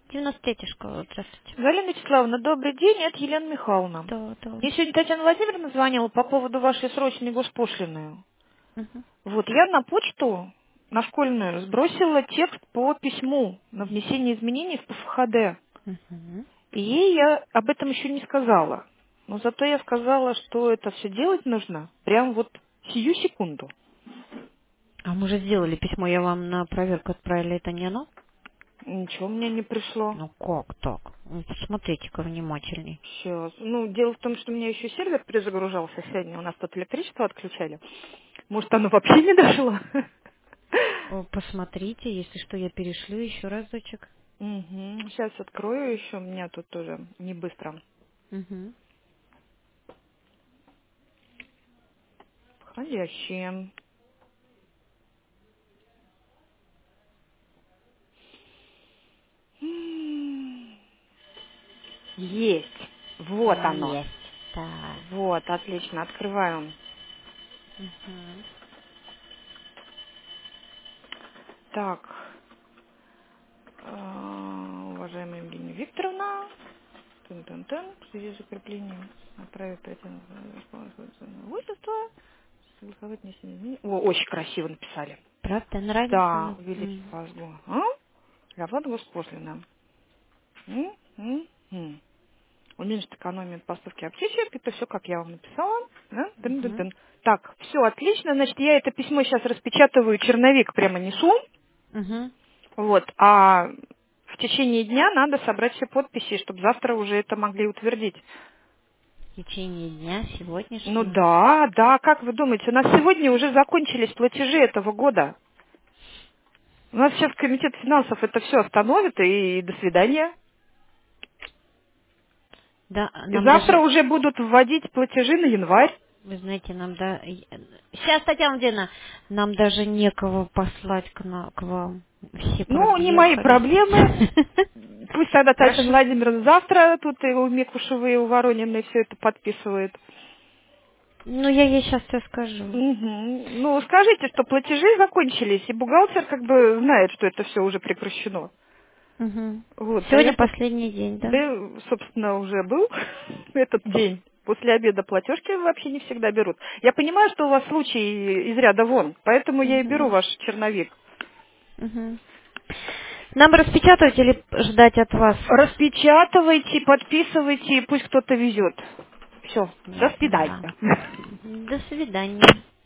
93-я школа, здравствуйте. Галина Вячеславовна, добрый день, это Елена Михайловна. Да, да. Мне сегодня Татьяна Владимировна звонила по поводу вашей срочной госпошлины. Угу. Вот, я на почту, на школьную, сбросила текст по письму на внесение изменений в ПФХД. Угу. И ей я об этом еще не сказала. Но зато я сказала, что это все делать нужно прям вот сию секунду. А мы же сделали письмо, я вам на проверку отправила, это не оно? Ничего мне не пришло. Ну как так? Ну, посмотрите-ка внимательней. Сейчас. Ну, дело в том, что у меня еще сервер перезагружался сегодня. У нас тут электричество отключали. Может, оно вообще не дошло? О, посмотрите, если что, я перешлю еще разочек. Сейчас открою еще. У меня тут тоже не быстро. Угу. Входящие. Есть. Вот оно. Есть. Так. Вот, отлично. Открываю. Угу. Так. Уважаемая Евгения Викторовна. Тын-тын-тын. В связи с закреплением отправить претензию на имущество. Согласовать внесение изменений. О, очень красиво написали. Правда, нравится? Да, увеличить возлу. Оплата госпошлина. Уменьшить экономию от поставки аптечек. Это все, как я вам написала. Да? Угу. Тын-тын-тын. Так, все отлично. Значит, я это письмо сейчас распечатываю, черновик прямо несу. Угу. Вот. А в течение дня надо собрать все подписи, чтобы завтра уже это могли утвердить. В течение дня Ну сегодняшнего. да, да, как вы думаете, у нас сегодня уже закончились платежи этого года. У нас сейчас комитет финансов это все остановит и до свидания. Да, И нам завтра даже... уже будут вводить платежи на январь. Вы знаете, нам да... Сейчас, Татьяна Владимировна, нам даже некого послать к вам. Все Ну, не мои проехались. проблемы. Пусть тогда Татьяна Хорошо. Владимировна завтра тут и у Микушевой, и у Ворониной все это подписывает. Ну, я ей сейчас все скажу. Ну, скажите, что платежи закончились, и бухгалтер как бы знает, что это все уже прекращено. Угу. Вот, а Сегодня я тут, последний день, да? да, собственно, уже был этот день. После обеда платежки вообще не всегда берут. Я понимаю, что у вас случай из ряда вон, поэтому я и беру Угу. ваш черновик. Угу. Нам распечатывать или ждать от вас? Распечатывайте, подписывайте, и пусть кто-то везет. Все, до Да. свидания. До свидания.